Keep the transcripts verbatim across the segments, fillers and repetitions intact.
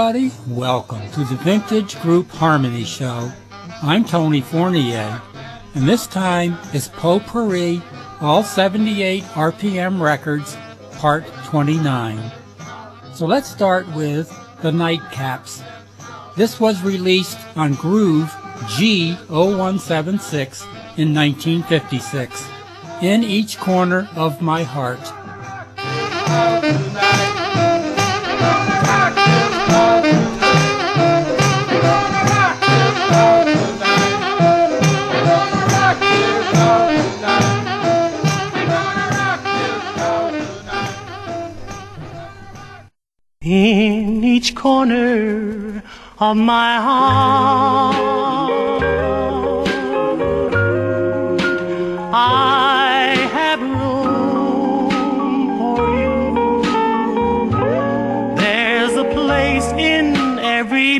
everybody, welcome to the Vintage Group Harmony Show. I'm Tony Fournier, and this time is Potpourri All seventy-eight R P M Records, Part twenty-nine. So let's start with The Nightcaps. This was released on Groove G zero one seven six in nineteen fifty-six, In Each Corner of My Heart. In each corner of my heart, I have room for you. There's a place in every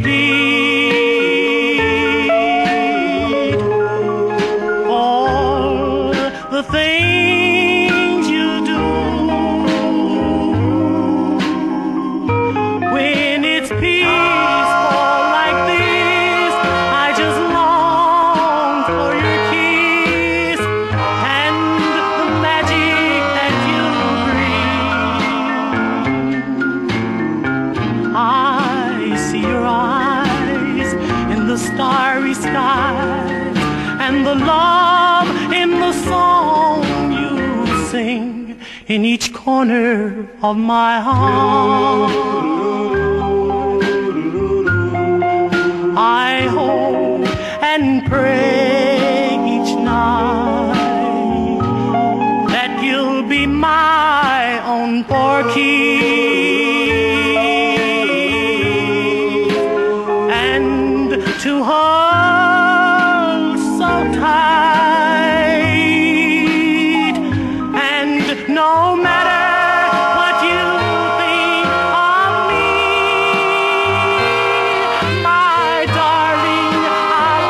beat for the things you do. When it's peaceful like this, I just long for your kiss and the magic that you bring. I see your eyes in the starry skies and the love in the song you sing in each corner of my heart. I hope and pray each night that you'll be my own for keep, and to hold so tight, and no matter what you think of me, my darling, I'll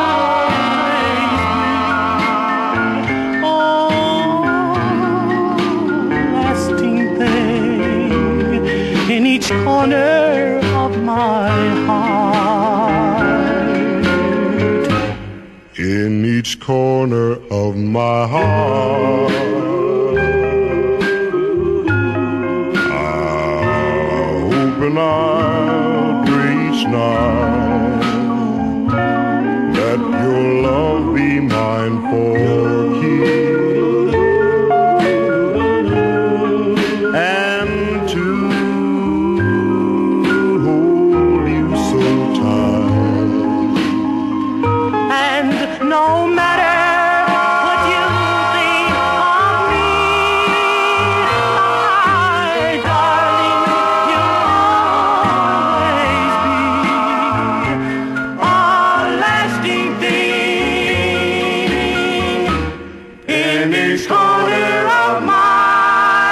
always be. Oh, lasting thing in each corner of my heart. In each corner of my heart, I'll open I'll pray each night that your love be mine for keep, and to hold you so tight. And no matter what you think of me, my darling, you'll always be a lasting thing in each corner of my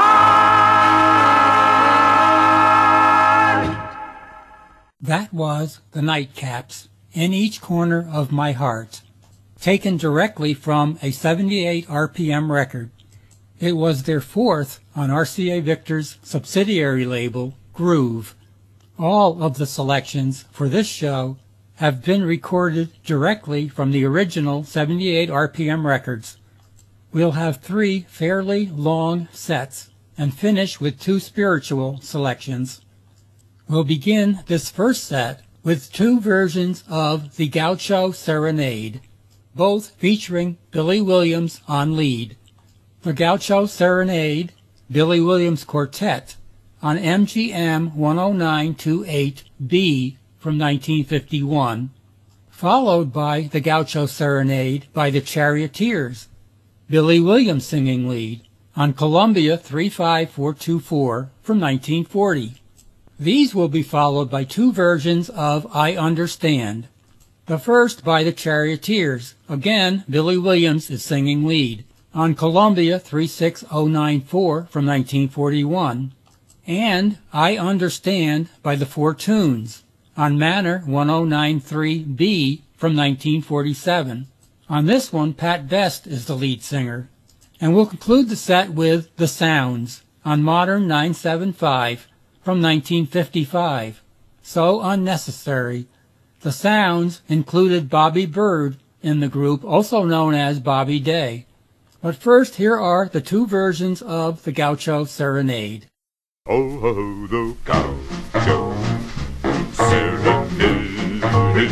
heart. That was The Nightcaps, In Each Corner of My Heart, taken directly from a seventy-eight R P M record. It was their fourth on R C A Victor's subsidiary label, Groove. All of the selections for this show have been recorded directly from the original seventy-eight R P M records. We'll have three fairly long sets and finish with two spiritual selections. We'll begin this first set with two versions of the Gaucho Serenade, both featuring Billy Williams on lead. The Gaucho Serenade, Billy Williams Quartet, on M G M one oh nine twenty-eight B from nineteen fifty-one, followed by the Gaucho Serenade by the Charioteers, Billy Williams singing lead, on Columbia three five four two four from nineteen forty. These will be followed by two versions of I Understand. The first by the Charioteers. Again, Billy Williams is singing lead, on Columbia three six oh nine four from nineteen forty-one. And I Understand by the Four Tunes, on Manor one oh nine three B from nineteen forty-seven. On this one, Pat Best is the lead singer. And we'll conclude the set with The Sounds, on Modern nine seventy-five from nineteen fifty-five. so unnecessary. The sounds included Bobby Byrd in the group, also known as Bobby Day. But first, here are the two versions of the Gaucho Serenade. Oh, ho, the gaucho serenade, the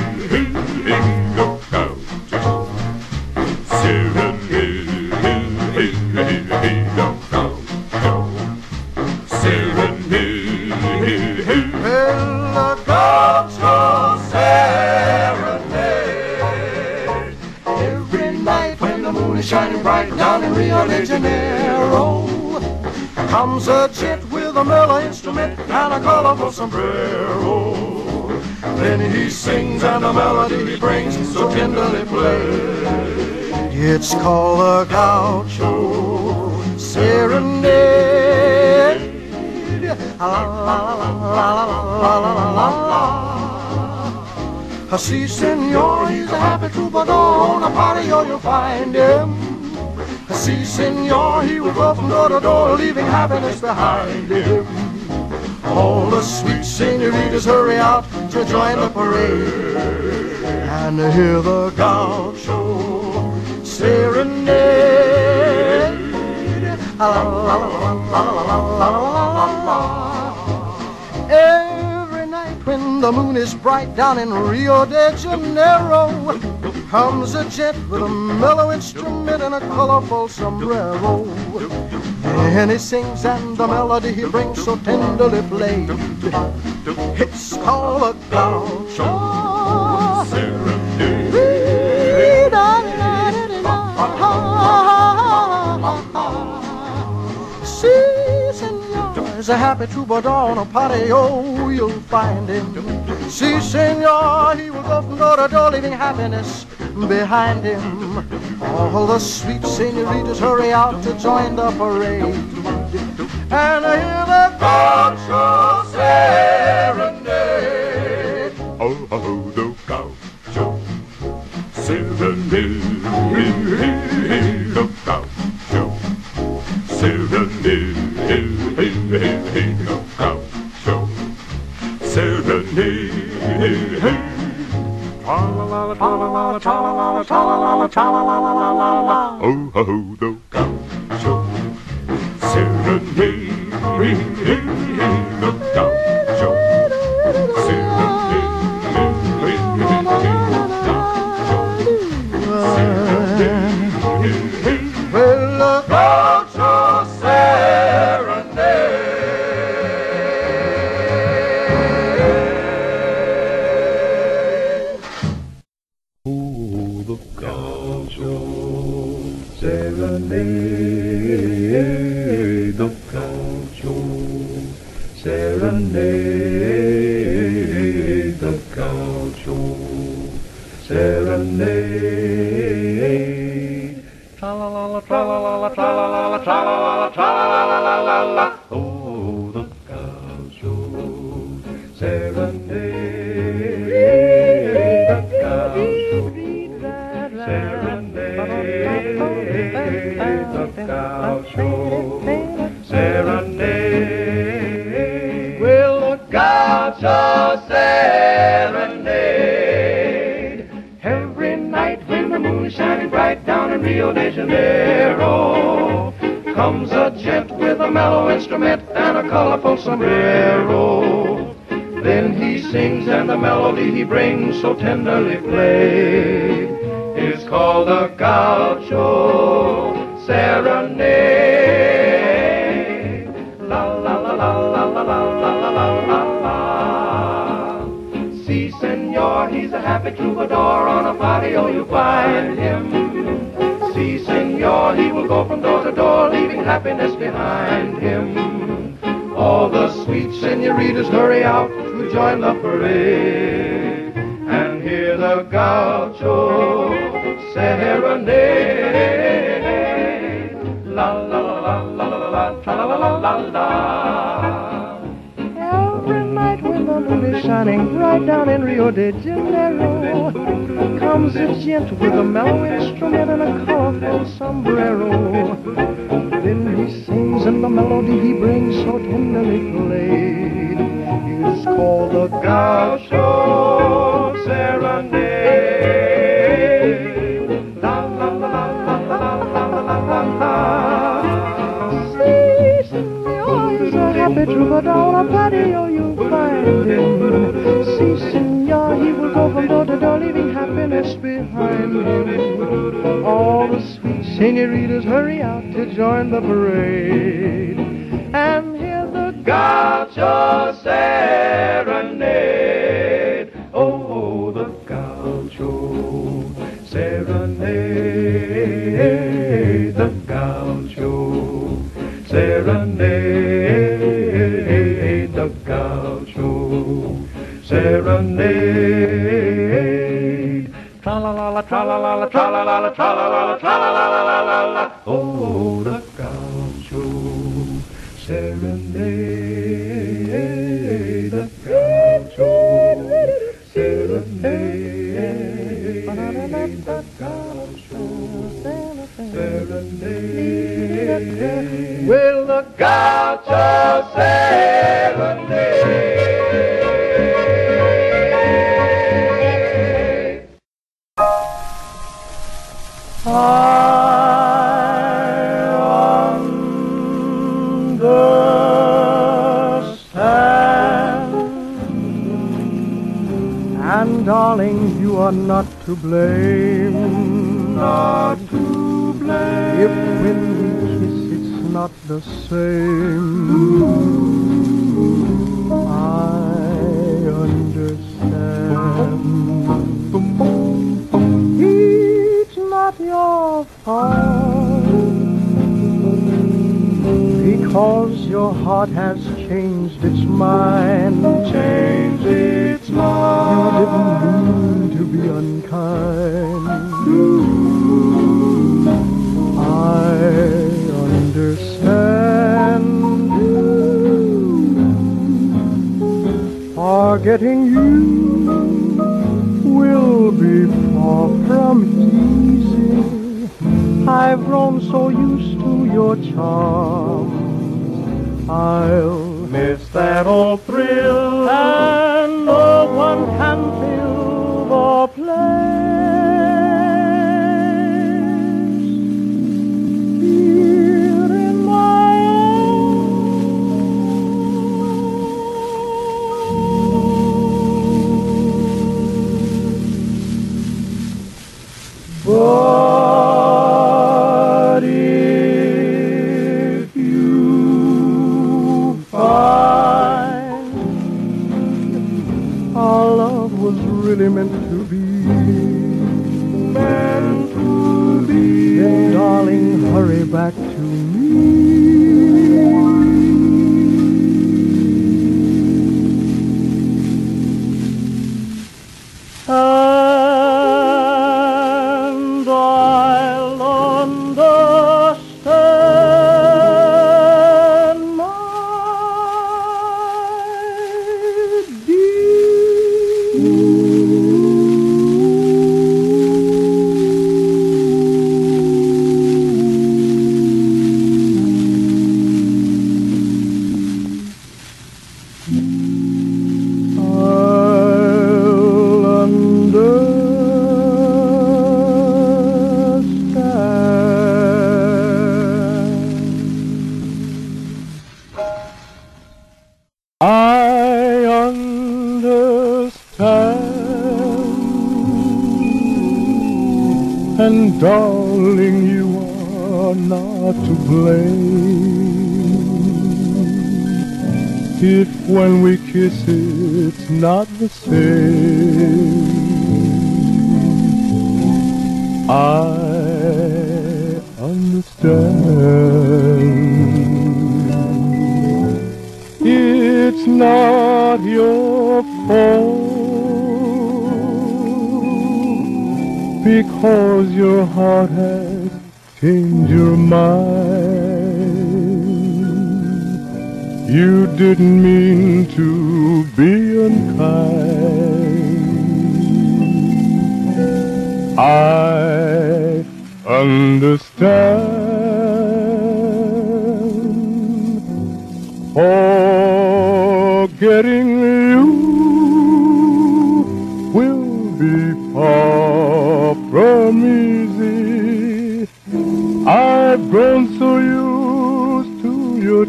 gaucho serenade, the gaucho serenade. Well, the gaucho serenade, every night when the moon is shining bright down in Rio de Janeiro, comes a gent with a mellow instrument and a colorful sombrero. Then he sings and the melody he brings so tenderly played. It's called a gaucho serenade. La la la la la la la la la. Si, senor, he's a happy troubadour. On a party, oh, you'll find him. Si, senor, he will go from door to door, leaving happiness behind him. All the sweet senoritas hurry out to join the parade and hear the gaucho serenade. La la la la la la la la la. Every night when the moon is bright down in Rio de Janeiro, comes a gent with a mellow instrument and a colorful sombrero. And he sings and the melody he brings so tenderly played. It's called a gaucho serenade. Si, senor, there's a happy troubadour on a party, oh, you'll find him. Si, senor, he will go from door to door, leaving happiness behind him. All the sweet senoritas hurry out to join the parade and hear the gaucho serenade. Oh, oh, the gaucho serenade, the gaucho serenade, the gaucho serenade. Tra-la-la-la, tra-la-la-la, tra-la-la-la, tra-la-la-la, tra-la-la-la-la-la. Oh, oh, the gaucho serenade, the gaucho serenade, the gaucho serenade. Well, the gaucho serenade. Serenade, the gaucho serenade, the gaucho serenade. Tra la la la, tra la la la, tra la la la, tra la la la, tra la la la la la. Oh, the gaucho serenade, the gaucho serenade, the gaucho serenade. Well, the gaucho serenade. Every night when the moon is shining bright down in Rio de Janeiro, comes a gent with a mellow instrument and a colorful sombrero. Then he sings and the melody he brings so tenderly played is called the gaucho serenade. La la la la la la la la la la la. Si, senor, he's a happy troubadour on a party, oh, you find him. Si, senor, he will go from door to door, leaving happiness behind him. All the sweet senoritas hurry out to join the parade and hear the gaucho serenade. La la la la la la la, tra la la la la la. Every night when the moon is shining bright down in Rio de Janeiro, comes a gent with a mellow instrument and a colorful sombrero. Then he sings and the melody he brings so tenderly played It's called the Gaucho Serenade. La la la la la la la la la la. Si, senor, he's a happy troubadour on a patio you'll find him. Si, senor, he will go from door to door, leaving happiness behind him. All the sweet senoritas hurry out to join the parade and hear the Gaucho Serenade. Oh, the Gaucho Serenade. The Gaucho Serenade. The Gaucho Serenade. Tra la la la, tra la la la, tra la la la, tra la la la, tra la la la la la. Oh, the Gaucho Serenade, the Gaucho Serenade, the Gaucho Serenade. Will the Gaucho Serenade. I understand, And darling, you are not to blame. Not to blame. If when we kiss it's not the same. I understand. It's not your fault, because your heart has changed its mind. Change its You mind. didn't mean to be unkind. I understand. Forgetting you will be far from easy. I've grown so used to your charm, I'll Miss that old thrill. and no one can fill the place here in my arms. But if you find our love was really meant to be, Meant to be. then darling, hurry back to me. And I'll understand, my I'll understand. I understand, and darling, you are not to blame. If when we kiss it's not the same, I understand. It's not your fault, because your heart has changed your mind. You didn't mean to be unkind. I understand. Forgetting getting you will be far from easy. I've grown so used to your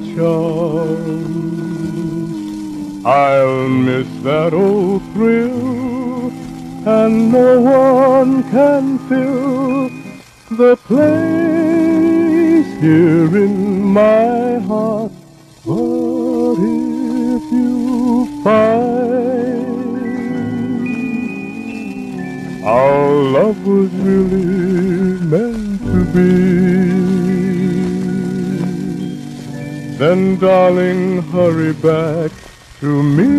charm, I'll miss that old thrill, and no one can fill the place here in my heart. But if you find our love was really meant to be, then darling, hurry back to me,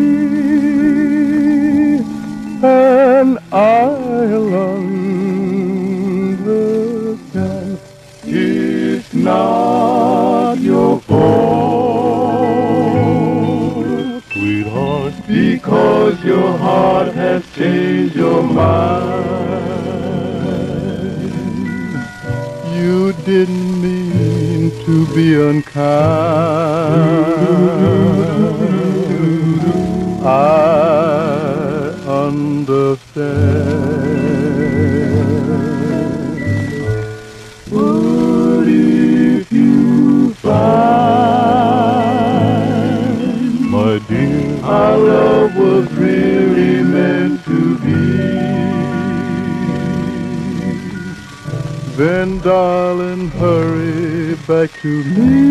and I'll understand it's not your fault, sweetheart, because your heart has changed your mind. You didn't mean to be unkind, I understand. But if you find, my dear, our love was really meant to be, then darling, hurry back to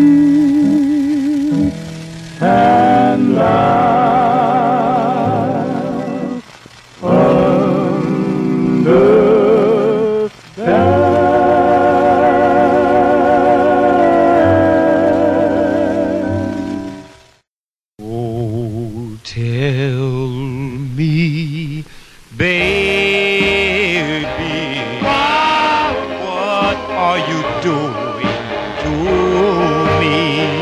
me, and I'll understand. Oh, tell me, baby, what are you doing to me?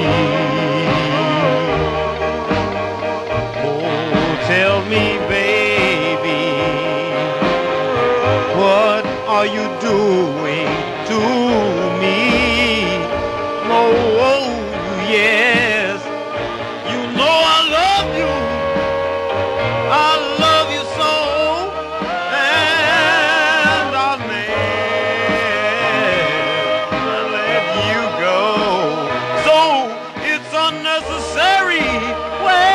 Tell me, baby, what are you doing to me? Oh, yes, you know I love you, I love you so, and I'll never let you go. So it's unnecessary, well,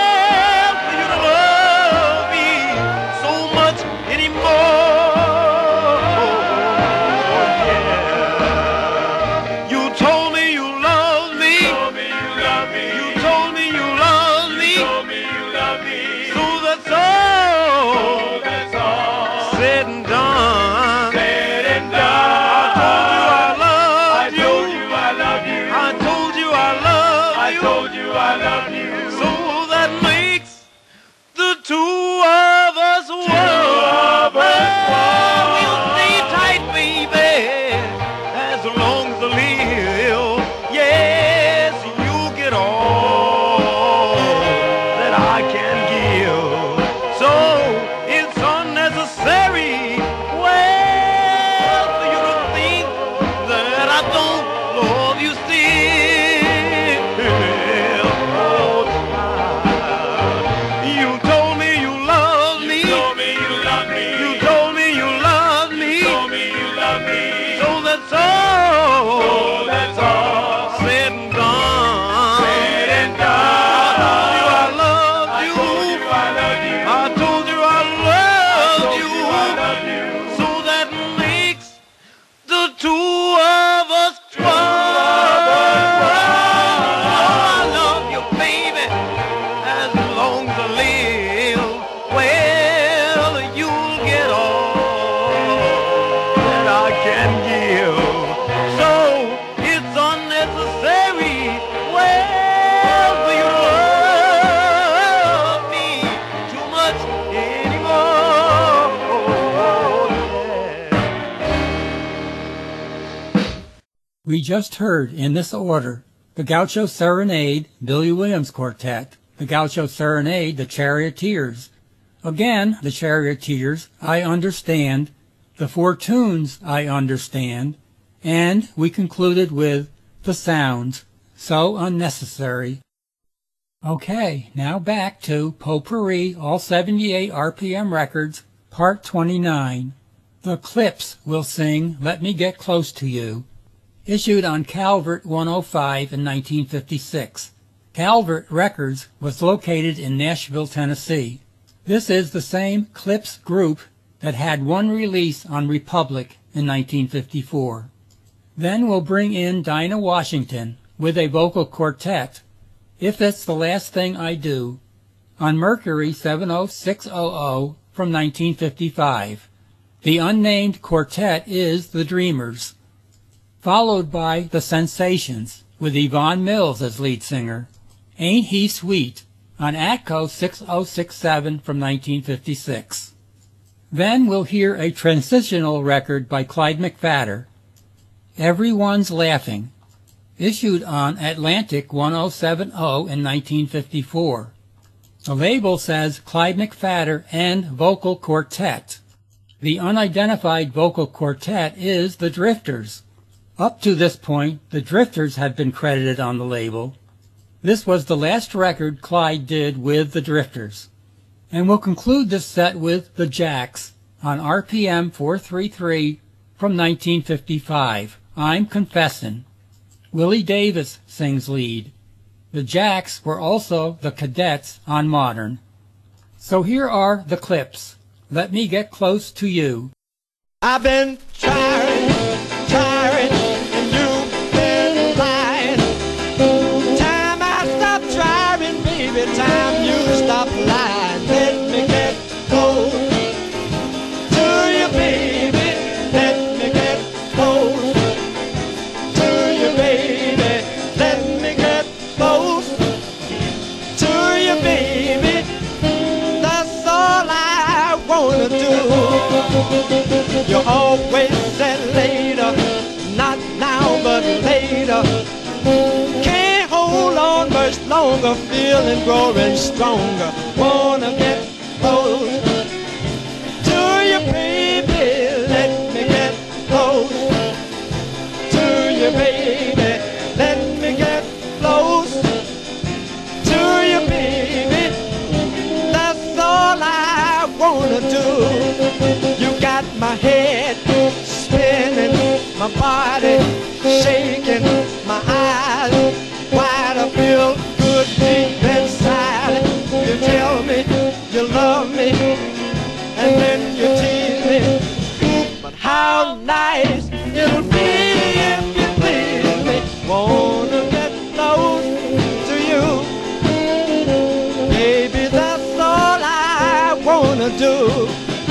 We just heard, in this order, the Gaucho Serenade, Billy Williams Quartet, the Gaucho Serenade, the Charioteers. Again, the Charioteers, I Understand, the Four Tunes, I Understand, and we concluded with The Sounds, So Unnecessary. Okay, now back to Potpourri All seventy-eight R P M Records, Part twenty-nine. The Clips will sing Let Me Get Close to You, issued on Calvert one oh five in nineteen fifty-six. Calvert Records was located in Nashville, Tennessee. This is the same Clips group that had one release on Republic in nineteen fifty-four. Then we'll bring in Dinah Washington with a vocal quartet, If It's the Last Thing I Do, on Mercury seven oh six hundred from nineteen fifty-five. The unnamed quartet is The Dreamers, followed by The Sensations with Yvonne Mills as lead singer, Ain't He Sweet, on Atco six oh six seven from nineteen fifty-six. Then we'll hear a transitional record by Clyde McPhatter, Everyone's Laughing, issued on Atlantic ten seventy in nineteen fifty-four. The label says Clyde McPhatter and Vocal Quartet. The unidentified vocal quartet is The Drifters. Up to this point, The Drifters had been credited on the label. This was the last record Clyde did with The Drifters. And we'll conclude this set with The Jacks on R P M four thirty-three from nineteen fifty-five, I'm Confessin'. Willie Davis sings lead. The Jacks were also the Cadets on Modern. So here are The Clips. Let Me Get Close to You. I've been trying, trying, and you've been lying. Time I stop trying, baby, time you stop lying. Let me get close to you, baby. Let me get close to you, baby. Let me get close to you, baby. That's all I wanna do. You always said later, not now but later. Can't hold on much longer, feeling growing stronger. Wanna get close to you, baby. Let me get close to you, baby. Let me get close to you, baby. That's all I wanna do. You got my head spinning, my body shaking, my eyes wide. I feel good deep inside. You tell me you love me, and then you tease me. But how nice it'll be if you please me. Wanna get close to you, baby, that's all I wanna do.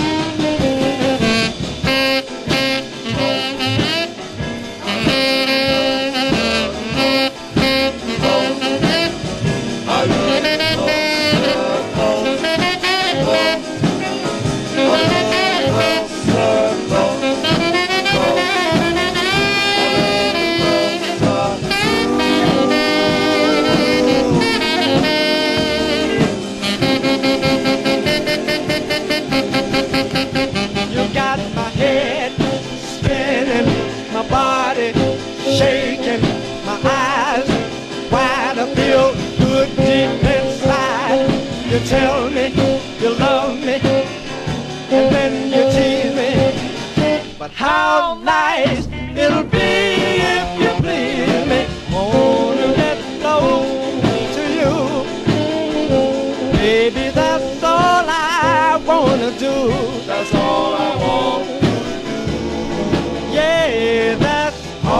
Shaking, my eyes wide, I feel good deep inside. You tell me you love me, and then you tease me. But how nice it'll be if you please me. Wanna get close to you, baby, that's all I wanna do. That's all I want to do. Yeah, that's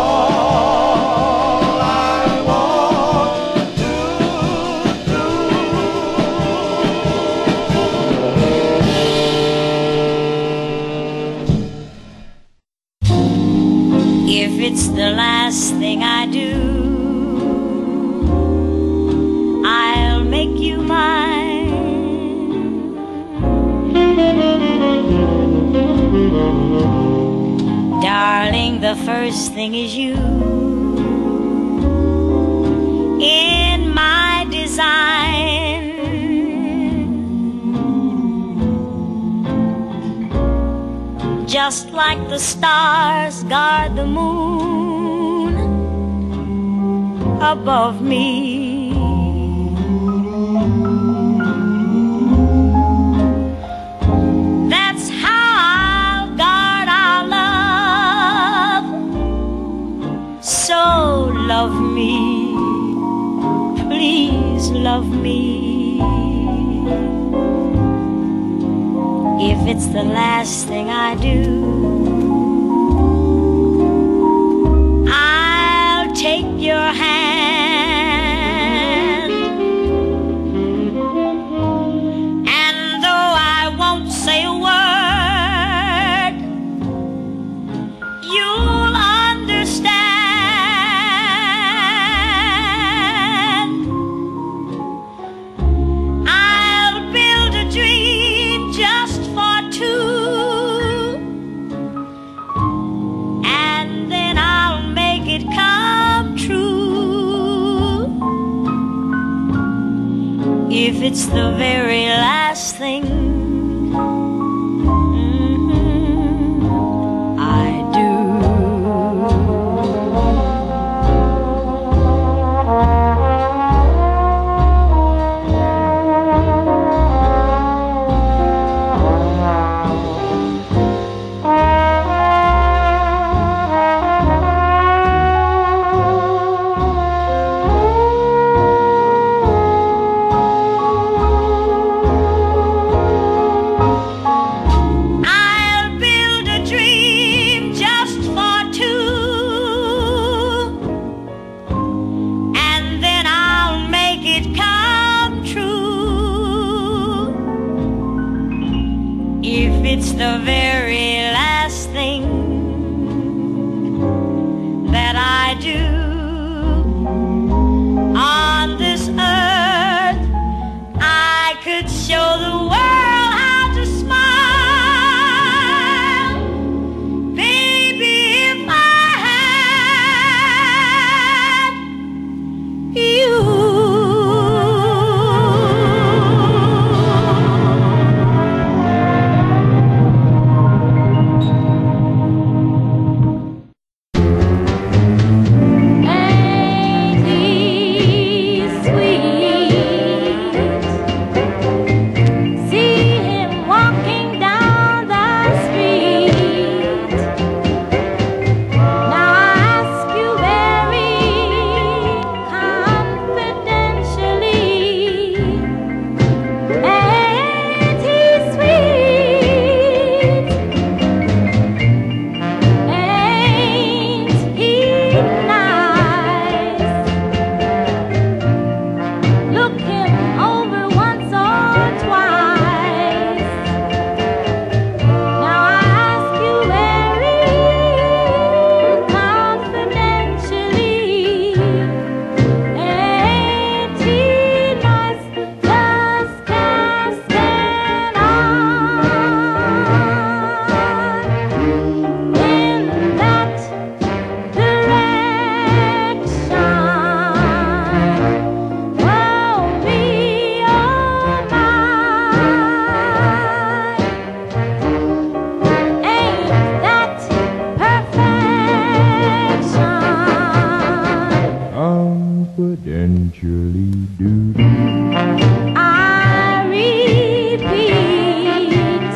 all I want to do. If it's the last thing I do, I'll make you mine. Darling, the first thing is you in my design. Just like the stars guard the moon above me, it's the last thing I do. I'll take your hand, and though I won't say a word, you'll understand. I'll build a dream just for two, and then I'll make it come true. If it's the very last thing mm-hmm, I do. I'll build a dream just for two, and then I'll make it come true. If it's the very last thing that I do on this earth, I could show the world how to smile, baby, if I had you. Ain't he sweet? See him walking down the street. Now I ask you very confidentially, ain't he sweet? Ain't he nice? Look him over once or twice. Now I ask you very confidentially, ain't he nice? Just cast an eye in that direction. Oh, me, oh, my. Ain't that perfection? Confidentially do. I repeat.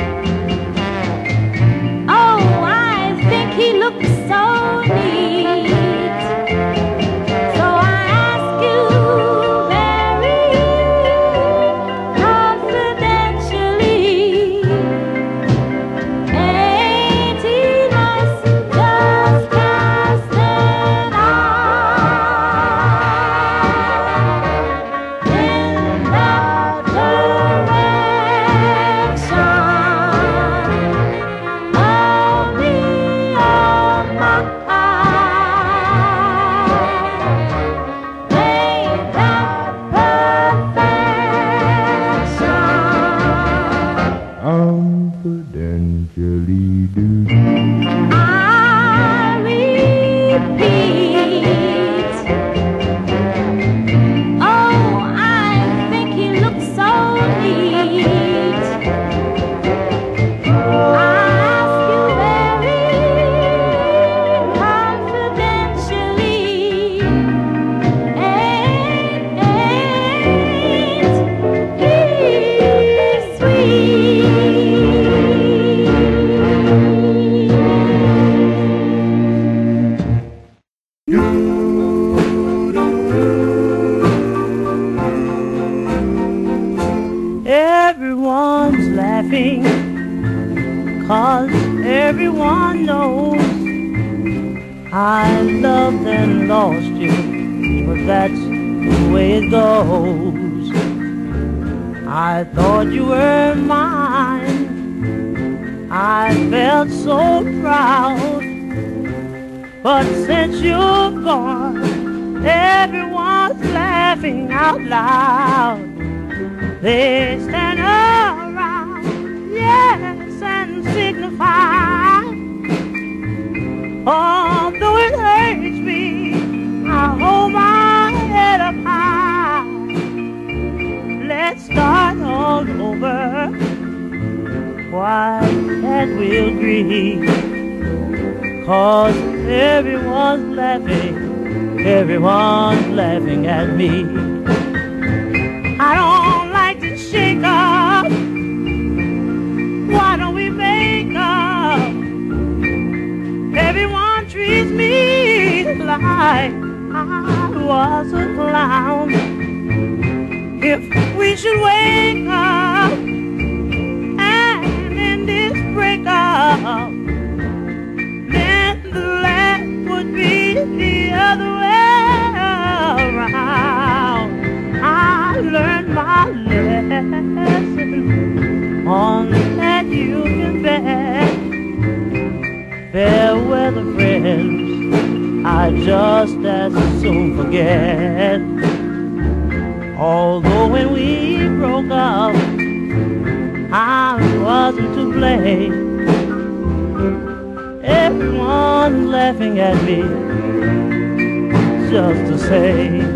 Oh, I think he looks so neat. So I ask you very confidentially, ain't he nice? Just cast an eye in that direction. Oh, me, oh, my. Ain't that perfection? Confidentially do. I repeat. Oh, I think he looks so neat. I ask you very confidentially, ain't, ain't he sweet? everyone knows I loved and lost you, but that's the way it goes. I thought you were mine, I felt so proud, but since you're gone, everyone's laughing out loud. They stand around, yes, and signify, although it hurts me, I hold my head up high. Let's start all over, why can't we agree? 'Cause everyone's laughing, everyone's laughing at me. I don't like to shake up, why don't we make up? Everyone treats me like I was a clown. If we should wake up and end this breakup, then the laugh would be the other way around. I learned my lesson on that you can bet. Fair weather friends, I just as soon forget. Although when we broke up, I wasn't to blame. Everyone's laughing at me just the same.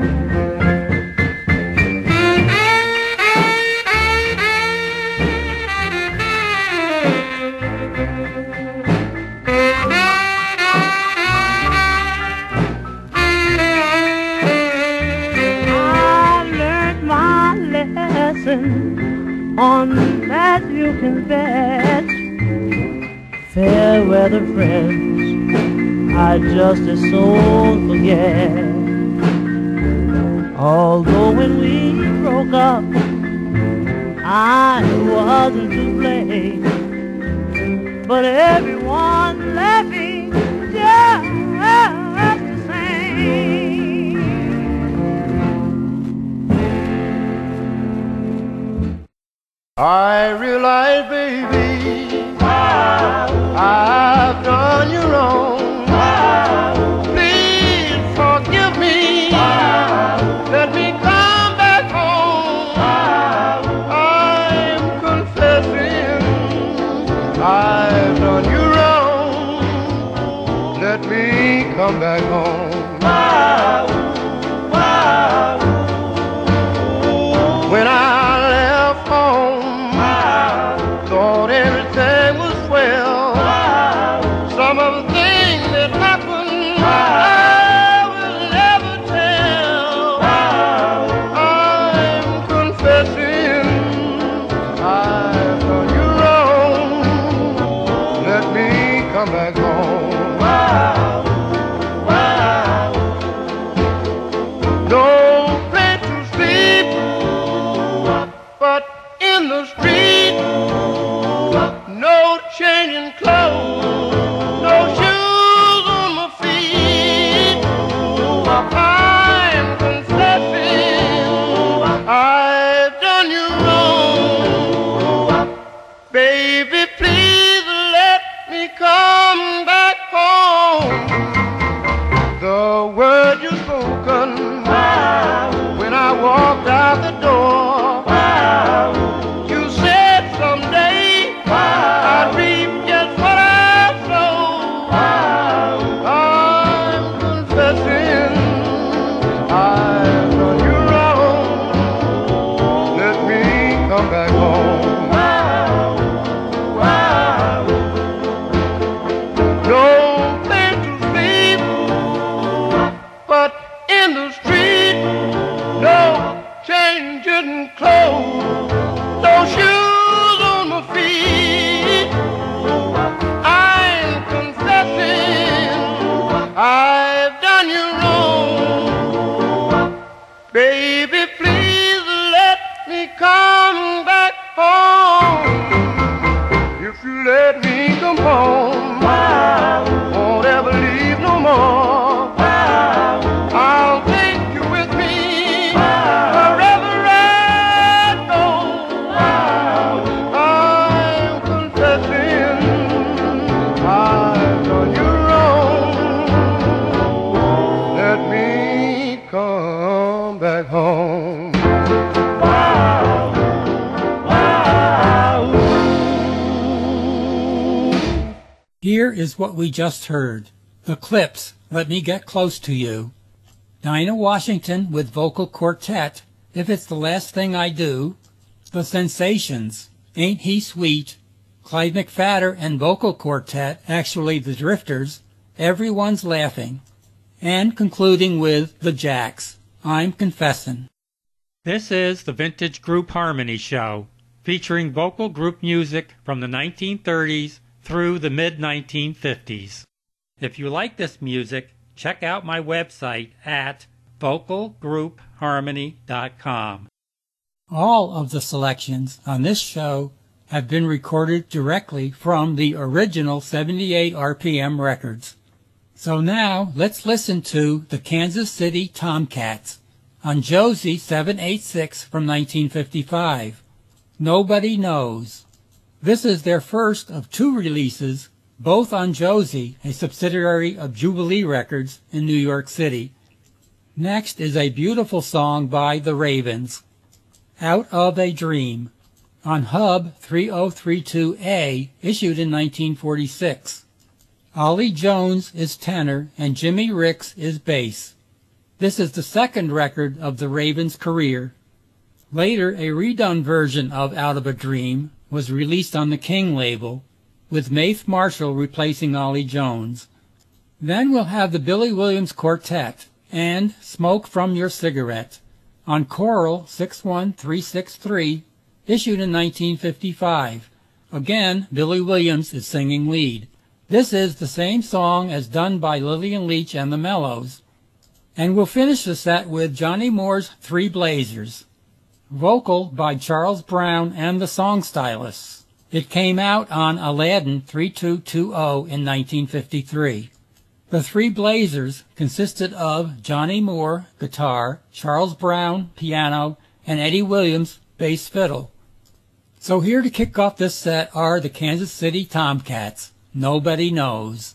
On that you can bet. Fair weather friends, I just as soon forget. Although when we broke up, I wasn't to blame, but everyone laughing just the same. I realize, baby, I've done you wrong. Please forgive me. Let me come back home. I'm confessing I've done you wrong. Let me come back home. When I left home, thought everything was swell. Some of the things that happened, I will never tell. I'm confessing I've done you wrong. Let me come back home. No place to sleep but in the street. No changing clothes, no shoes on my feet. I'm confessing I've done you wrong. Baby, please let me come back home. The word you spoken when I walked out the door, you said someday I'd reap just what I come home. Won't ever leave no more. I'll take you with me wherever I go. I'm confessing I've done you wrong. Let me come back home. Here is what we just heard. The Clips, Let Me Get Close to You. Dinah Washington with vocal quartet, If It's the Last Thing I Do. The Sensations, Ain't He Sweet. Clyde McPhatter and vocal quartet, actually the Drifters, Everyone's Laughing. And concluding with The Jacks, I'm Confessin'. This is the Vintage Group Harmony Show, featuring vocal group music from the nineteen thirties through the mid nineteen fifties. If you like this music, check out my website at vocal group harmony dot com. All of the selections on this show have been recorded directly from the original seventy-eight R P M records. So now let's listen to the Kansas City Tomcats on Josie seven eighty-six from nineteen fifty-five. Nobody Knows. This is their first of two releases, both on Josie, a subsidiary of Jubilee Records in New York City. Next is a beautiful song by The Ravens, Out of a Dream, on Hub three oh three two A, issued in nineteen forty-six. Ollie Jones is tenor and Jimmy Ricks is bass. This is the second record of The Ravens' career. Later, a redone version of Out of a Dream was released on the King label, with Maeve Marshall replacing Ollie Jones. Then we'll have the Billy Williams Quartet and Smoke from Your Cigarette on Choral six one three six three, issued in nineteen fifty-five. Again, Billy Williams is singing lead. This is the same song as done by Lillian Leach and the Mellows. And we'll finish the set with Johnny Moore's Three Blazers, vocal by Charles Brown and the Song Stylists. It came out on Aladdin thirty-two twenty in nineteen fifty-three. The Three Blazers consisted of Johnny Moore, guitar, Charles Brown, piano, and Eddie Williams, bass fiddle. So here to kick off this set are the Kansas City Tomcats, Nobody Knows.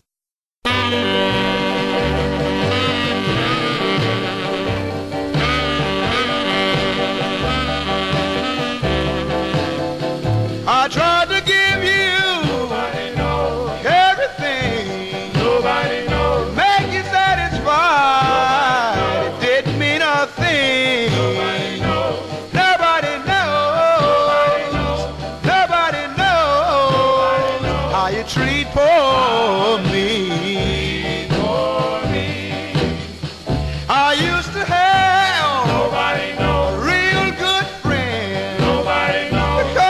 I tried to give you nobody knows everything. Nobody knows. Make you satisfied. Nobody it didn't mean a thing. Nobody knows. Nobody knows. Nobody knows. Nobody knows. Nobody knows how you treat poor me. Poor me. I used to have nobody knows a real good friend. Nobody knows.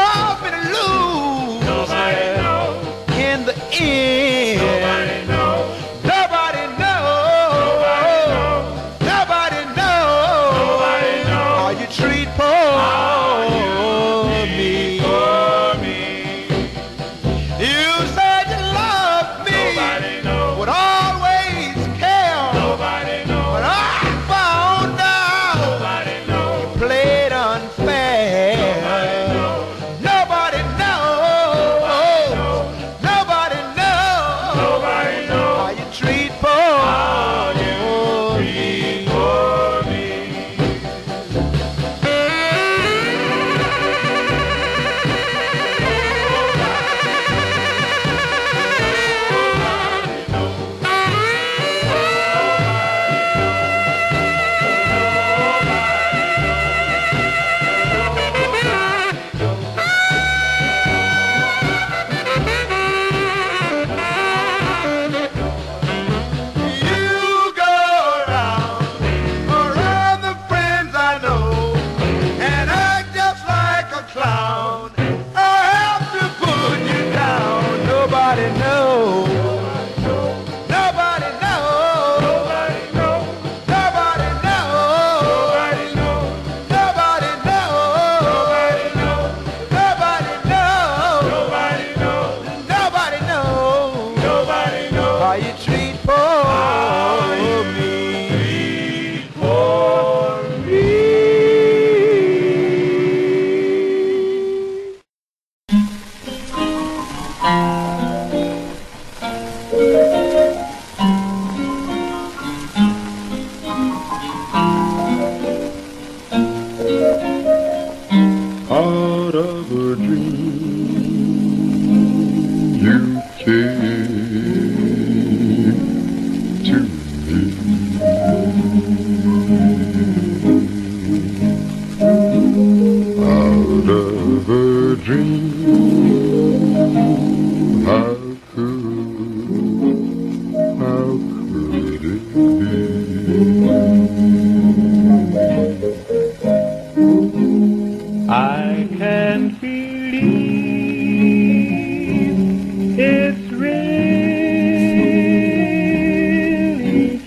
In the end, nobody knows. Nobody knows. Nobody knows. Nobody knows how you treat poor me. Poor me. You said you loved me. Nobody knows. Would always care. Nobody knows. But I found out. Nobody knows. You played unfair. Nobody knows. Nobody knows. Nobody knows to me. Out of a dream, how could, how could it be? I can't believe it's really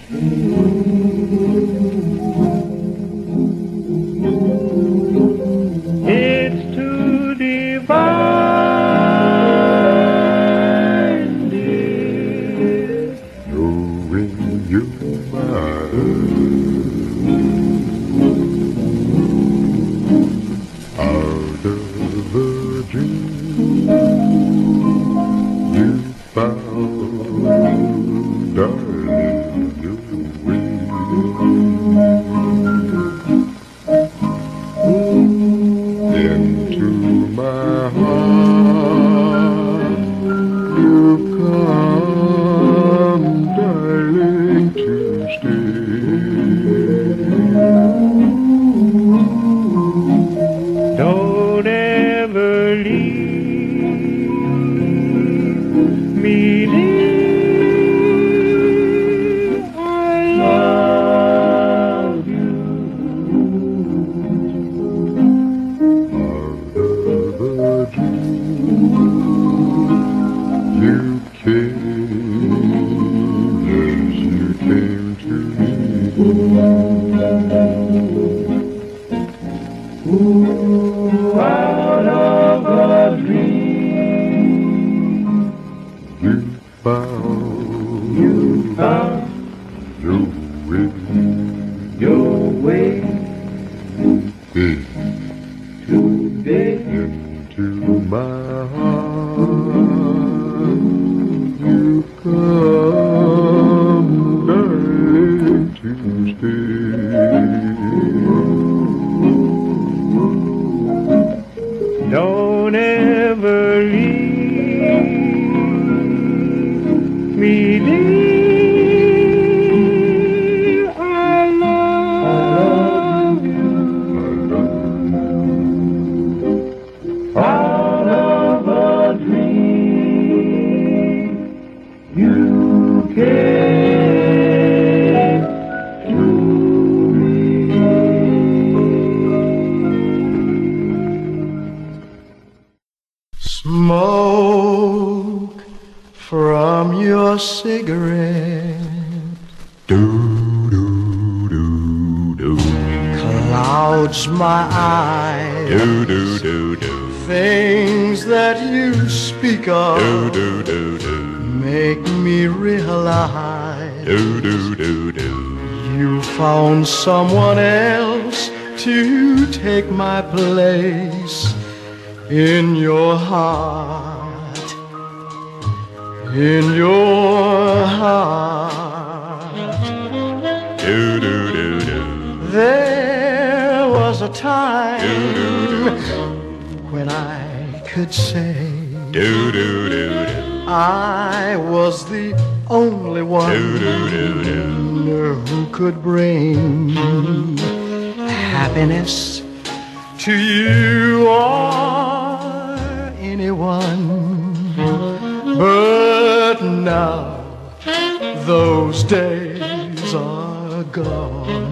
true. It's too divine, dear. Knowing you're mine. Out of a dream you found, darling, your way into my heart. You've come, darling, to stay. Don't ever leave me, dear. I love you. Out of a dream you came, yes, you came to me. Out of a dream You found, you found your way, your way babe, today. into my heart. You come, darling, to stay. Don't ever leave me, dear. I love you. Out of a dream you came to me. Smoke from your cigarette, do do do do, clouds my eyes, do do do do, things that you speak of, do do do do, make me realize, do do do do, you found someone else to take my place in your heart, in your heart. Do, do, do, do. There was a time do, do, do, do. when I could say do, do, do, do. I was the only one do, do, do, do. who could bring happiness to you or anyone. But now those days are gone.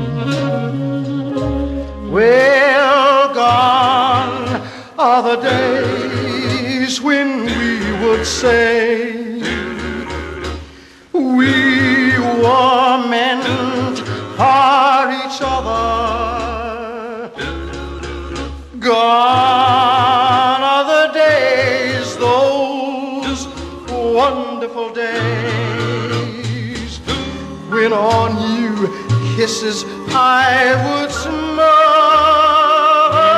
Well, gone are the days when we would say we were meant for each other. Gone are the days, those wonderful days, when on you kisses I would smother.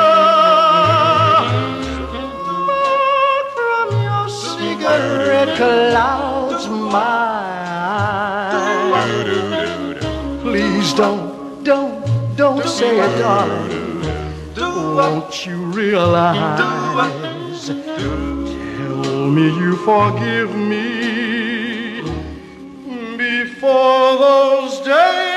Smoke from your cigarette clouds my eyes. Please don't, don't, don't say it, darling. Won't you realize? Tell me you forgive me before those days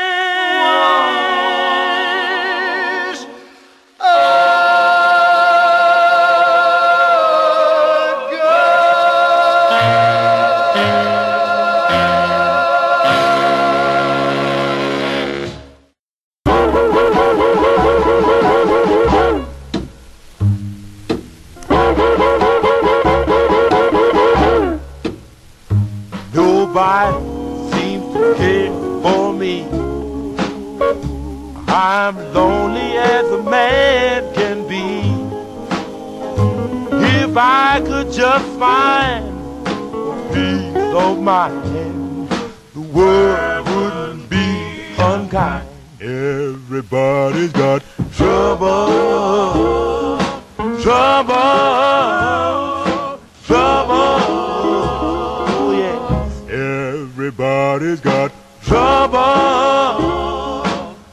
Nobody seems to care for me. I'm lonely as a man can be. If I could just find a piece of my hand, the world wouldn't be unkind. Everybody's got trouble, trouble, trouble. Everybody's got trouble,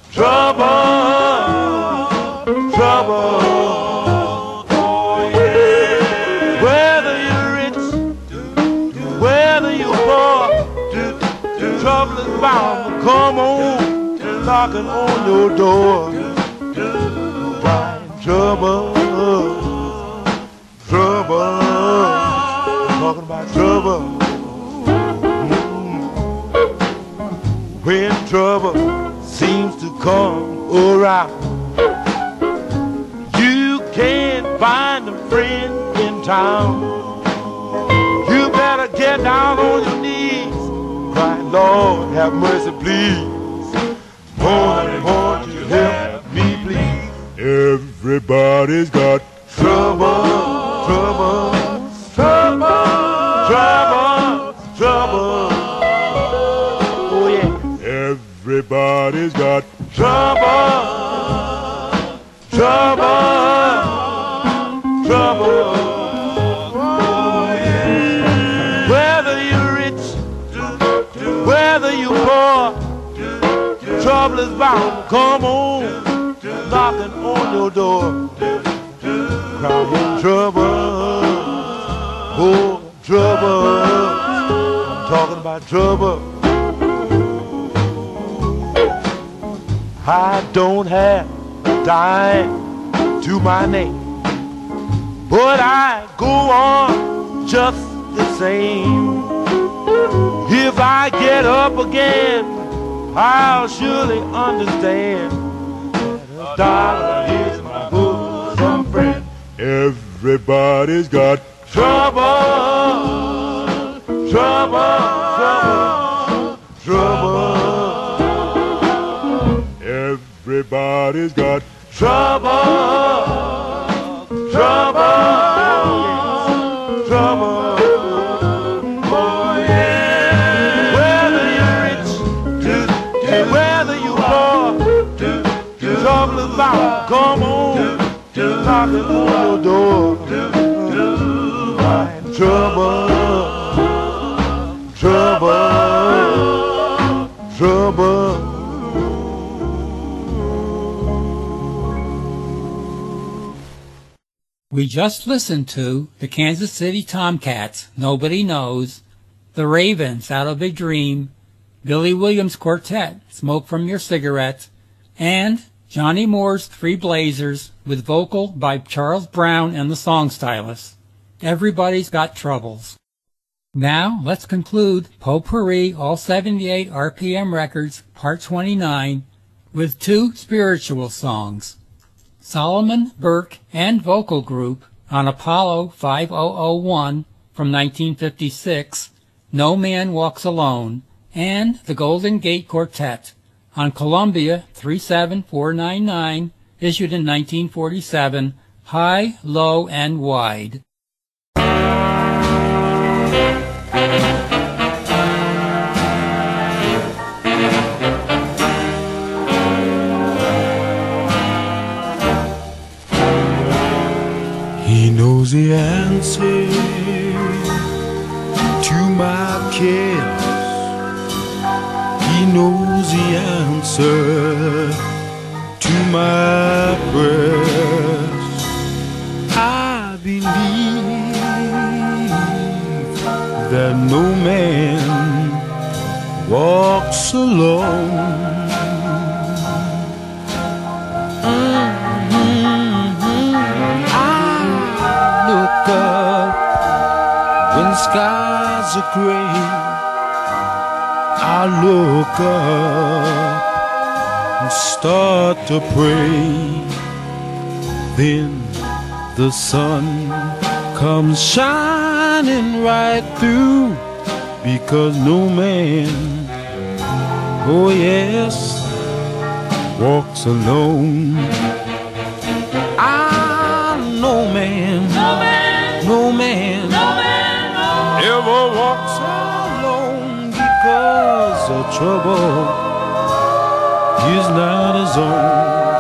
trouble, trouble. Oh, yeah. Whether you're rich, whether you're poor, trouble is bound to come on, knocking on your door. Find trouble, trouble, talking about trouble. When trouble seems to come around, you can't find a friend in town. You better get down on your knees, cry, Lord, have mercy, please. Lord, won't you help me, please? Everybody's got trouble, trouble, trouble, trouble, trouble. Everybody's got trouble, trouble, trouble. Oh, yeah. Whether you're rich, whether you're poor, trouble is bound to come on, knocking on your door. Crying trouble, oh, trouble. I'm talking about trouble. I don't have a dime to my name, but I go on just the same. If I get up again, I'll surely understand that a dollar is my bosom friend. Everybody's got trouble, trouble, trouble, trouble. Everybody's got trouble, trouble, trouble. Oh, yeah. Whether you're rich, whether you're poor, trouble is bound to come on, knocking on your door. Find trouble, trouble, trouble. We just listened to the Kansas City Tomcats, Nobody Knows, the Ravens, Out of a Dream, Billy Williams Quartet, Smoke from Your Cigarette, and Johnny Moore's Three Blazers with vocal by Charles Brown and the Song Stylists. Everybody's Got Troubles. Now let's conclude Potpourri All seventy-eight R P M Records Part twenty-nine with two spiritual songs. Solomon Burke and Vocal Group on Apollo five thousand one from nineteen fifty-six, No Man Walks Alone, and the Golden Gate Quartet on Columbia three seven four nine nine, issued in nineteen forty-seven, High, Low, and Wide. He knows the answer to my cares. He knows the answer to my prayers. I believe that no man walks alone. Look up when skies are gray. I look up and start to pray. Then the sun comes shining right through, because no man, oh yes, walks alone. No man, no man, no man, no man, no man ever walks alone, because the trouble is not his own.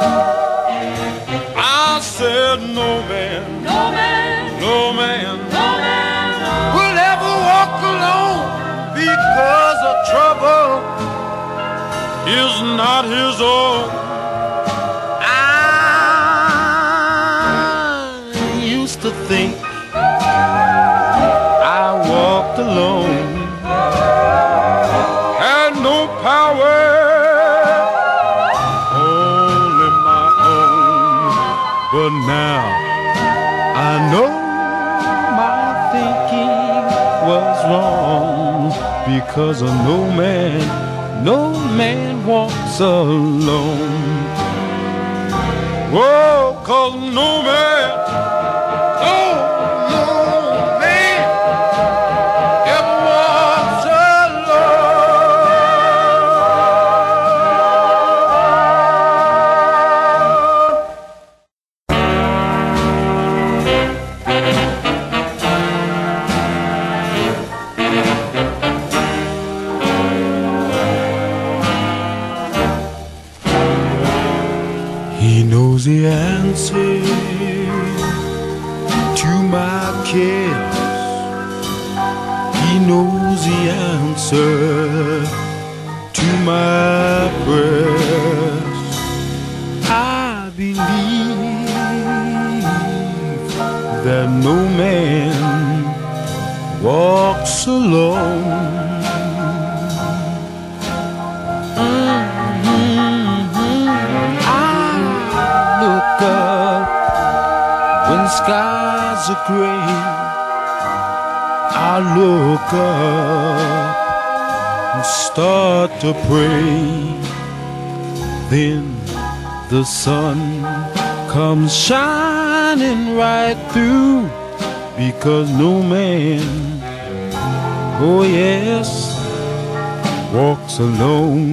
I said no man, no man, no man, no man will ever walk alone, because the trouble is not his own. To think I walked alone, had no power, only my own. But now I know my thinking was wrong, because of no man, no man walks alone. Whoa, 'cause no man, the answer to my cares. He knows the answer to my prayers. I believe that no man walks alone. When skies are gray, I look up and start to pray. Then the sun comes shining right through, because no man, oh yes, walks alone.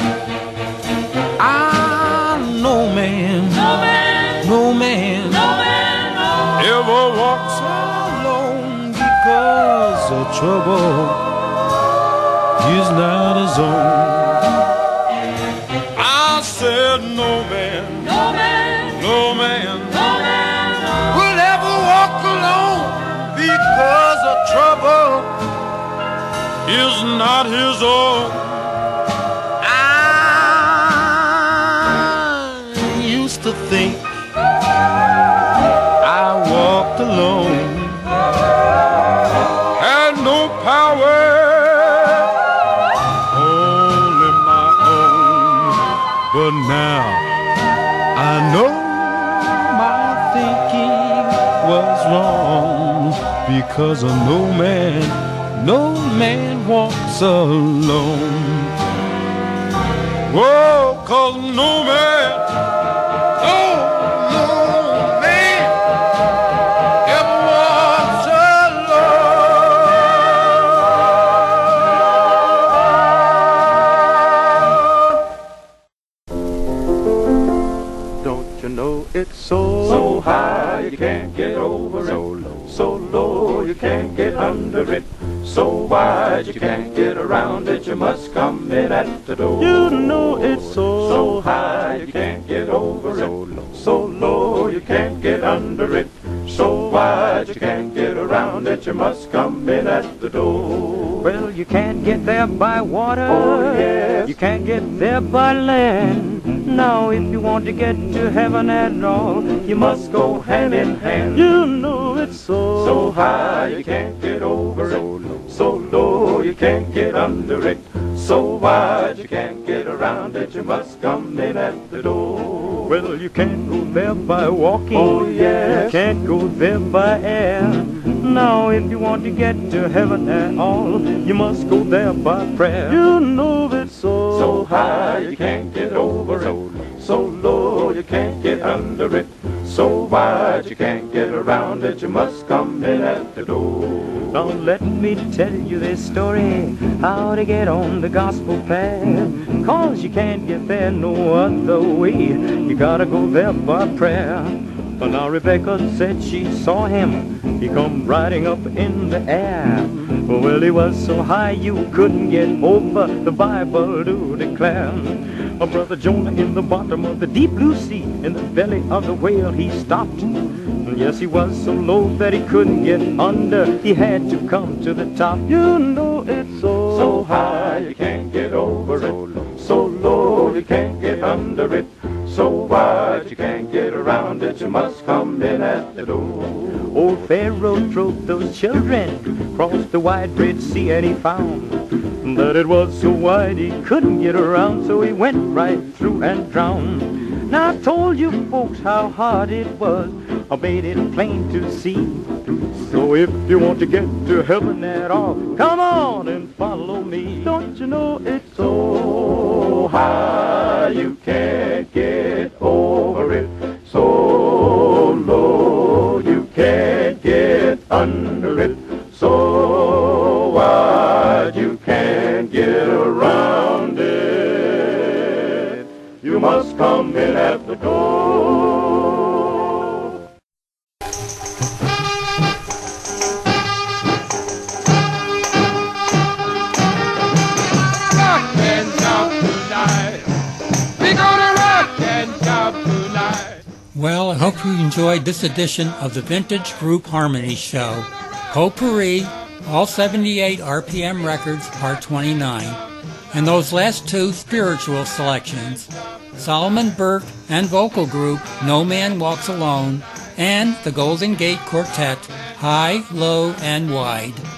I no man, no man, no man, no man, no ever walks alone, because the trouble is not his own. I said no man, no man, no man, no man will ever walk alone, because the trouble is not his own. To think I walked alone, had no power, only my own. But now I know my thinking was wrong, because of no man, no man walks alone. Whoa, 'cause no man, it's so, so high you can't get over it. So low, so low you can't get under it. So wide you can't get around it. You must come in at the door. You know it's so, so high you can't get over it. So low, so low you can't get under it. So wide you can't get around it. You must come in at the door. Well, you can't get there by water. Oh yes. You can't get there by land. Now if you want to get to heaven at all, you must go hand in hand. You know it's so, So high you can't get over it, so low you can't get under it, so wide you can't get around it, you must come in at the door. well, you can't go there by walking. Oh, yes. You can't go there by air. Now if you want to get to heaven at all, you must go there by prayer. You know it's so, So high you can't get over it, so low you can't get under it, so wide you can't get around it, you must come in at the door. Now let me tell you this story, how to get on the gospel path. Cause you can't get there no other way, you gotta go there by prayer. Now Rebecca said she saw him, he come riding up in the air. Well, he was so high you couldn't get over, the Bible do declare. A brother Jonah in the bottom of the deep blue sea, in the belly of the whale he stopped. Yes, he was so low that he couldn't get under, he had to come to the top. You know it's so, So high you can't get over it, so low you can't get under it, so wide you can't get around it, you must come in at the door. Old Pharaoh drove those children across the wide Red Sea, and he found that it was so wide he couldn't get around, so he went right through and drowned. Now I told you folks how hard it was, I made it plain to see. So if you want to get to heaven at all, come on and follow me. Don't you know it's So high you can't get over it, so low you can't get under it, so wide you can't get around it, you must come in at the door. Rock and jump tonight. We're gonna rock and jump tonight. Well, I hope you enjoyed this edition of the Vintage Group Harmony Show. Potpourri, all seventy-eight R P M records, part twenty-nine. And those last two spiritual selections, Solomon Burke and vocal group No Man Walks Alone, and the Golden Gate Quartet, High, Low, and Wide.